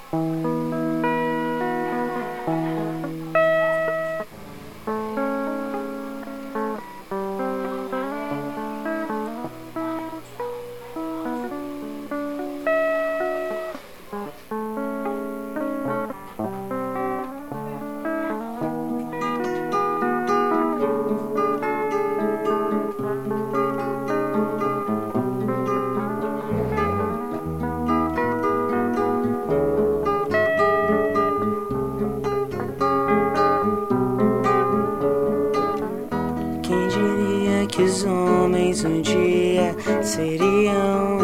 Que os homens um dia seriam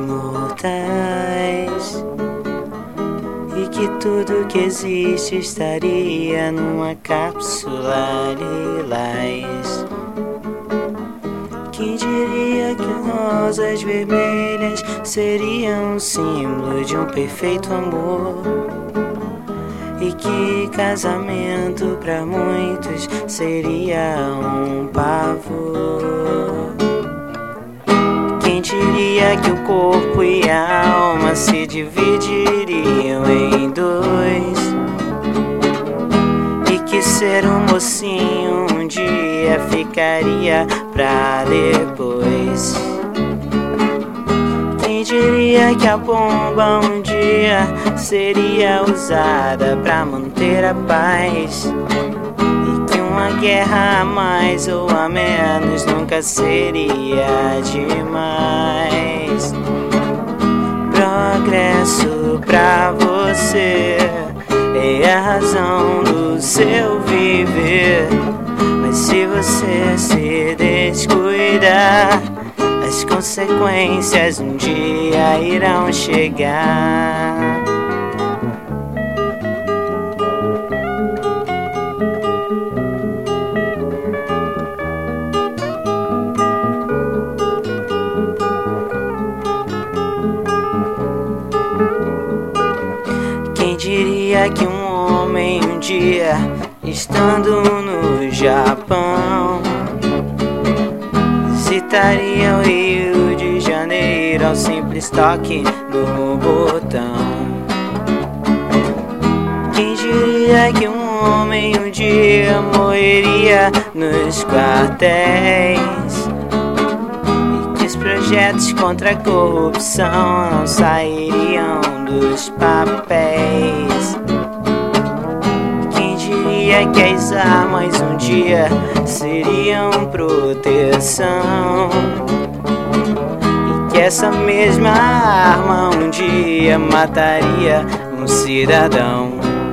imortais e que tudo que existe estaria numa cápsula lilás. Quem diria que rosas vermelhas seriam um símbolo de um perfeito amor e que casamento pra muitos seria um pavor. Quem diria que o corpo e a alma se dividiriam em dois e que ser um mocinho um dia ficaria pra depois. Quem diria que a bomba um dia seria usada pra manter a paz e que uma guerra a mais ou a menos nunca seria demais. Progresso pra você é a razão do seu viver, mas se você se descuidar, as consequências um dia irão chegar. Quem diria que um homem um dia, estando no Japão, visitaria o Rio de Janeiro ao simples toque no botão? Quem diria que um homem um dia morreria nos quartéis e que os projetos contra a corrupção não sairiam dos papéis? Quem diria que as armas um dia seriam proteção e que essa mesma arma um dia mataria um cidadão?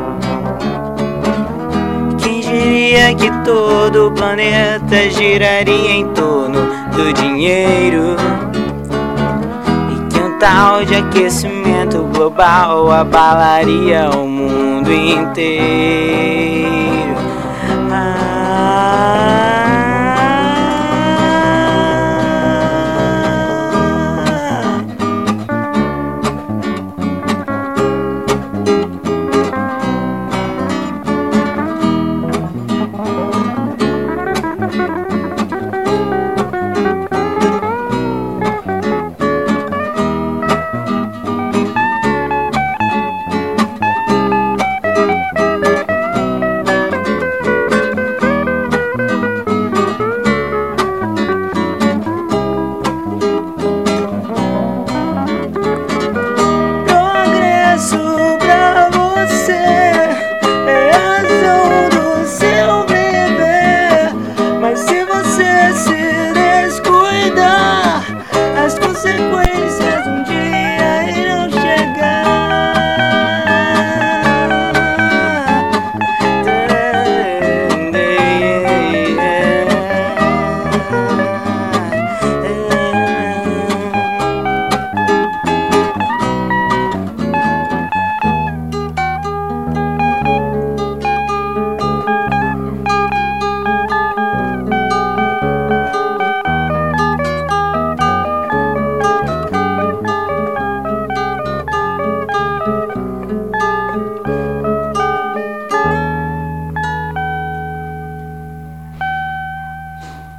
Quem diria que todo o planeta giraria em torno do dinheiro e que um tal de aquecimento global abalaria o mundo inteiro? Consequências